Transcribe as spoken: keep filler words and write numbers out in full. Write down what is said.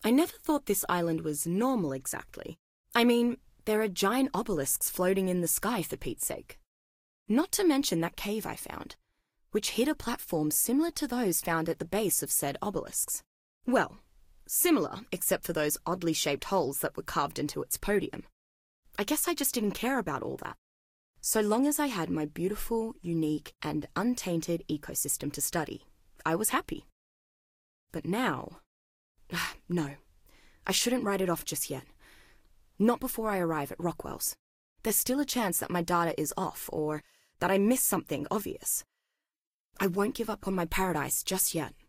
I never thought this island was normal exactly. I mean, there are giant obelisks floating in the sky for Pete's sake. Not to mention that cave I found, which hid a platform similar to those found at the base of said obelisks. Well, similar except for those oddly shaped holes that were carved into its podium. I guess I just didn't care about all that. So long as I had my beautiful, unique, and untainted ecosystem to study, I was happy. But now... no, I shouldn't write it off just yet. Not before I arrive at Rockwell's. There's still a chance that my data is off, or that I missed something obvious. I won't give up on my paradise just yet.